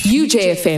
UJFM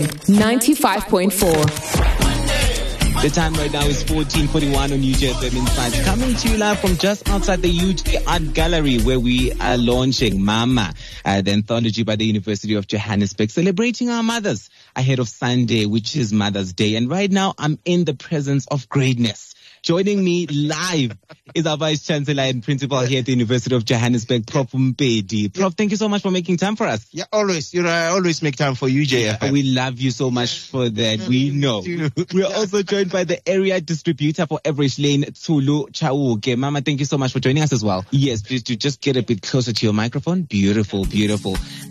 95.4. The time right now is 14:41 on UJFM Insights. Coming to you live from just outside the UJ Art Gallery, where we are launching Mama, the anthology by the University of Johannesburg, celebrating our mothers ahead of Sunday, which is Mother's Day. And right now, I'm in the presence of greatness. Joining me live is our Vice Chancellor and Principal here at the University of Johannesburg, Prof. Mpedi. Prof, thank you so much for making time for us. Yeah, always. I always make time for you, JFM. We love you so much for that. We know. We're also joined by the area distributor for Average Lane, Tsulu Chauke. Mama, thank you so much for joining us as well. Yes, please do just get a bit closer to your microphone. Beautiful, beautiful.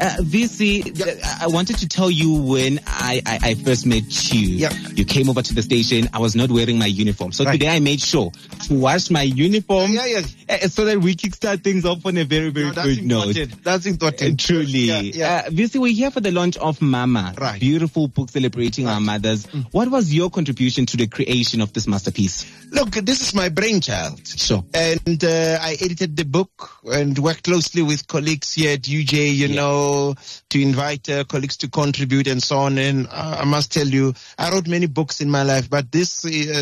VC, I wanted to tell you when I first met you. Yeah. You came over to the station. I was not wearing my uniform. So today I made sure to wash my uniform so that we kickstart things off on a very, very good note. That's important. Truly. VC, we're here for the launch of Mama. Right. Beautiful book celebrating our mothers. What was your contribution to the creation of this masterpiece? Look, this is my brainchild. Sure. And I edited the book and worked closely with colleagues here at UJ, to invite colleagues to contribute and so on. And I must tell you, I wrote many books in my life, but this,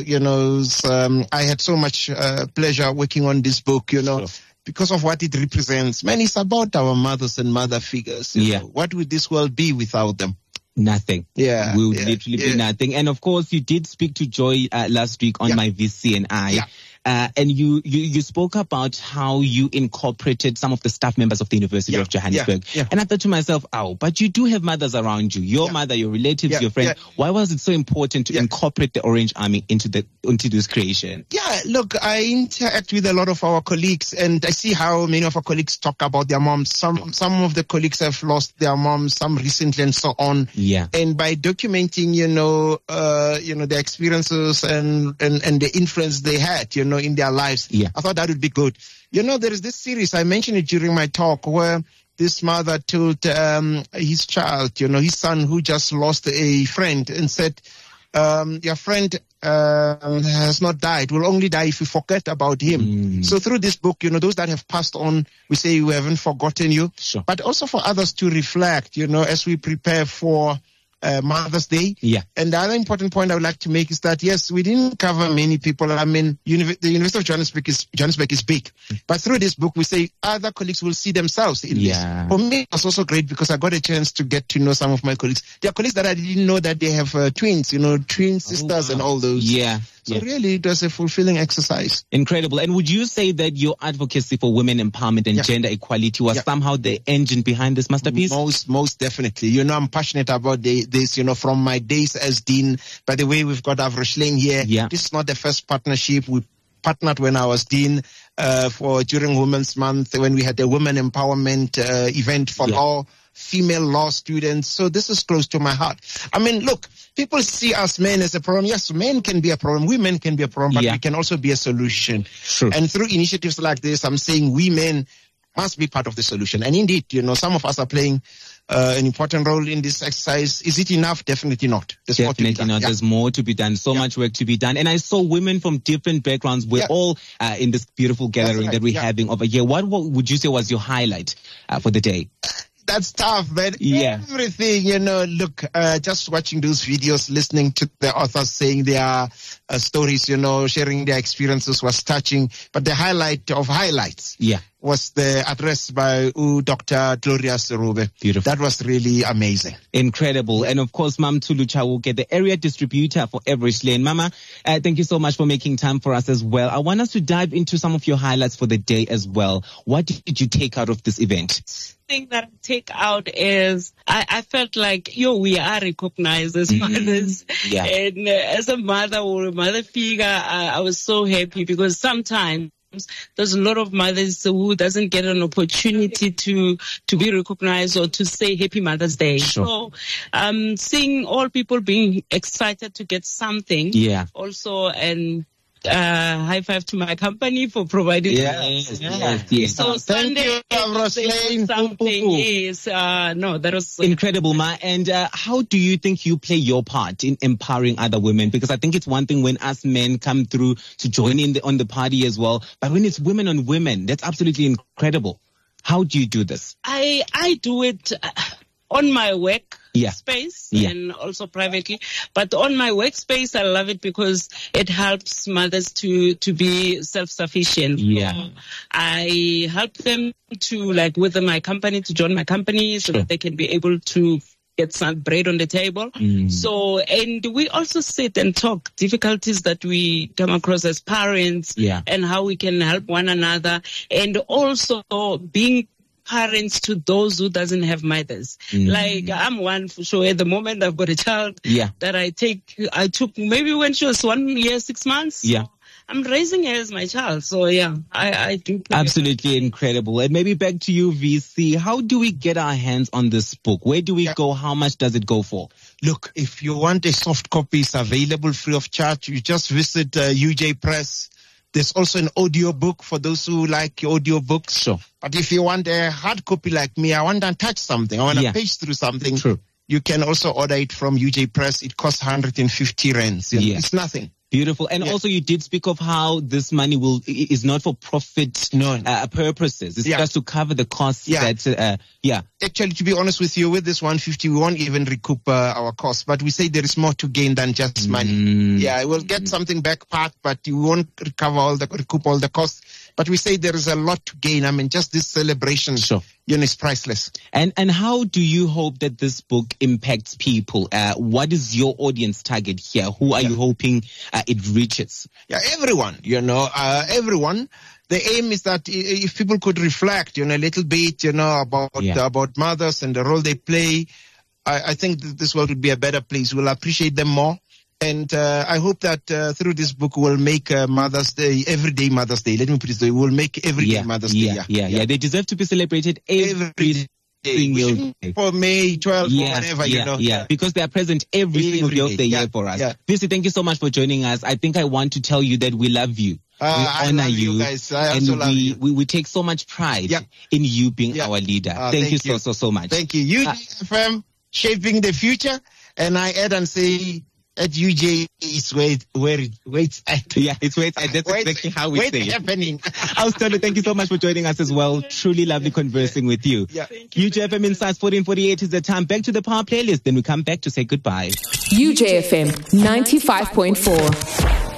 I had so much pleasure working on this book, Sure. because of what it represents. Man, it's about our mothers and mother figures. You know. What would this world be without them? Nothing. Yeah. We would literally be nothing. And of course, you did speak to Joy last week on my VC and I. Yeah. And you spoke about how you incorporated some of the staff members of the University of Johannesburg. Yeah. And I thought to myself, but you do have mothers around you, your mother, your relatives, your friends. Why was it so important to incorporate the Orange Army into this creation? Yeah, look, I interact with a lot of our colleagues and I see how many of our colleagues talk about their moms. Some of the colleagues have lost their moms, some recently and so on. Yeah. And by documenting, their experiences and the influence they had, in their lives. Yeah. I thought that would be good. There is this series, I mentioned it during my talk, where this mother told his child, his son who just lost a friend and said, your friend has not died, will only die if you forget about him. So through this book, those that have passed on, we say we haven't forgotten you. Sure. But also for others to reflect, as we prepare for Mother's Day. Yeah. And the other important point I would like to make is that, yes, we didn't cover many people. I mean, the University of Johannesburg is big. But through this book, we say other colleagues will see themselves in this. For me, it was also great because I got a chance to get to know some of my colleagues. There are colleagues that I didn't know that they have twins, twin sisters and all those. Yeah. So really, it was a fulfilling exercise. Incredible. And would you say that your advocacy for women empowerment and gender equality was somehow the engine behind this masterpiece? Most definitely. I'm passionate about this, from my days as dean. By the way, we've got Average Lane here. Yeah. This is not the first partnership. We partnered when I was dean during Women's Month, when we had a women empowerment event for all female law students. So this is close to my heart. I mean, look, people see us men as a problem. Yes, men can be a problem. Women can be a problem, but we can also be a solution. True. And through initiatives like this, I'm saying we men must be part of the solution. And indeed, some of us are playing an important role in this exercise. Is it enough? Definitely not. There's more to be done. Not. There's more to be done. So much work to be done. And I saw women from different backgrounds. We're all in this beautiful gathering that we're having over here. What would you say was your highlight for the day? That's tough, man. Yeah. Everything, look, just watching those videos, listening to the authors saying their stories, sharing their experiences was touching. But the highlight of highlights was the address by Dr. Gloria Serube. Beautiful. That was really amazing. Incredible. And of course, Mam Tsulu Chauke, the area distributor for Average Lane. Mama, thank you so much for making time for us as well. I want us to dive into some of your highlights for the day as well. What did you take out of this event? Thing that I take out is I felt like we are recognized as mothers, and as a mother or a mother figure, I was so happy because sometimes there's a lot of mothers who doesn't get an opportunity to be recognized or to say Happy Mother's Day. Sure. So seeing all people being excited to get something, also, and high five to my company for providing. Yes. So Sunday, something is that was incredible, Ma. And how do you think you play your part in empowering other women? Because I think it's one thing when us men come through to join in on the party as well, but when it's women on women, that's absolutely incredible. How do you do this? I do it on my work. space and also privately. But on my workspace, I love it because it helps mothers to be self-sufficient. Yeah. I help them to, like, with my company, to join my company so that they can be able to get some bread on the table. So, and we also sit and talk difficulties that we come across as parents and how we can help one another, and also being parents to those who doesn't have mothers. Like, I'm one for sure. At the moment, I've got a child that I took maybe when she was 1 year, 6 months. So I'm raising her as my child. So I do. Absolutely incredible. And maybe back to you, VC. How do we get our hands on this book? Where do we go? How much does it go for? Look, if you want a soft copy, it's available free of charge. You just visit UJ Press. There's also an audio book for those who like audio books. Sure. But if you want a hard copy like me, I want to touch something, I want to page through something. True. You can also order it from UJ Press. It costs 150 rands. It's nothing. Beautiful. And also you did speak of how this money is not for profit purposes. It's just to cover the costs that, Actually, to be honest with you, with this 150, we won't even recoup our costs. But we say there is more to gain than just money. Yeah, we'll get something back part, but you won't recoup all the costs. But we say there is a lot to gain. I mean, just this celebration, is priceless. And how do you hope that this book impacts people? What is your audience target here? Who are you hoping it reaches? Yeah, everyone, everyone. The aim is that if people could reflect, a little bit, about mothers and the role they play, I think that this world would be a better place. We'll appreciate them more. And I hope that through this book we'll make Mother's Day, everyday Mother's Day. Let me put it this way, we'll make everyday Mother's Day. Yeah. They deserve to be celebrated every single day. For May 12th or whatever, Yeah, because they are present every single day year for us. Visi, thank you so much for joining us. I think I want to tell you that we love you. We honor you guys. I also love you. We take so much pride in you being our leader. Thank you so much. Thank you. UJFM shaping the future. And I add and say, at UJ is where it's at. Yeah, it's where it's at. That's exactly how we say it. It's happening. Austin, thank you so much for joining us as well. Truly lovely conversing with you. UJFM Insights 1448 is the time. Back to the Power Playlist. Then we come back to say goodbye. UJFM 95.4.